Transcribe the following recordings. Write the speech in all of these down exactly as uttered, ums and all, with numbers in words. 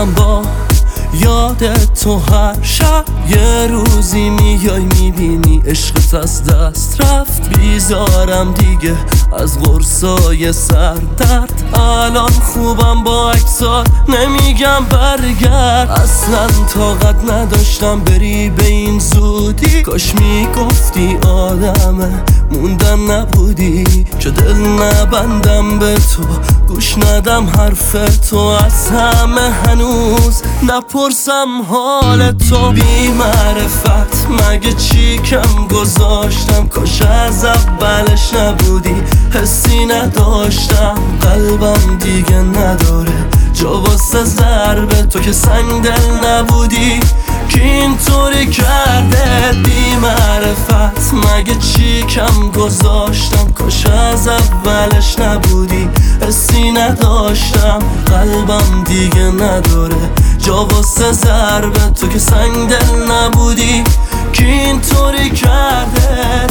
خوابم با یاد تو هر شب. یه روزی میای میبینی عشقت از دست رفت. بیزارم دیگه از قرصای سر درد. الان خوبم با اکسات نمیگم برگرد. اصلا طاقت نداشتم بری به این زودی. کاش میگفتی آدمه موندن نبودی. که دل نبندم به تو گوش ندم حرف تو. از همه هنوز نپرسم حال تو. بی معرفت مگه چی کم گذاشتم؟ کاش از اولش نبودی. حسی نداشتم قلبم دیگه نداره جا واسه ضربه تو. که سنگ دل نبودی که اینطوری کرده. بی معرفت مگه چی کم گذاشتم؟ کاش از اولش نبودی. حسی نداشتم قلبم دیگه نداره جا واسه ضربه تو. که سنگ دل نبودی که اینطوری کرده.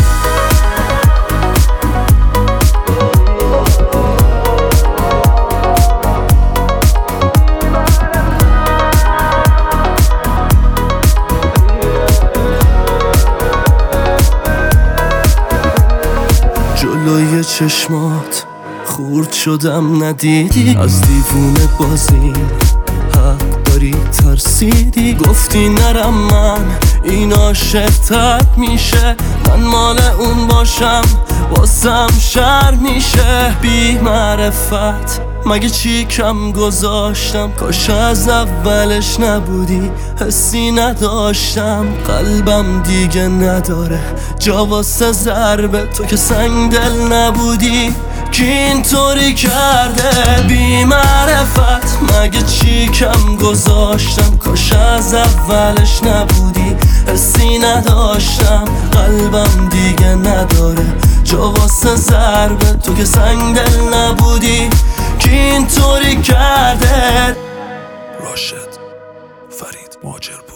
جلوی چشمات خورد شدم ندیدی. از دیوونه بازی حق داری ترسیدی. گفتی نرم من این عاشق‌تر میشه. من مال اون باشم واسم شر میشه. بی معرفت مگه چی کم گذاشتم؟ کاش از اولش نبودی. حسی نداشتم قلبم دیگه نداره جا واسه ضربه تو. که سنگ دل نبودی که اینطوری کرده. بی معرفت مگه چی کم گذاشتم؟ کاش از اولش نبودی. حسی نداشتم قلبم دیگه نداره جا واسه ضربه تو. که سنگ دل نبودی که اینطوری کرده. راشد فرید ماجر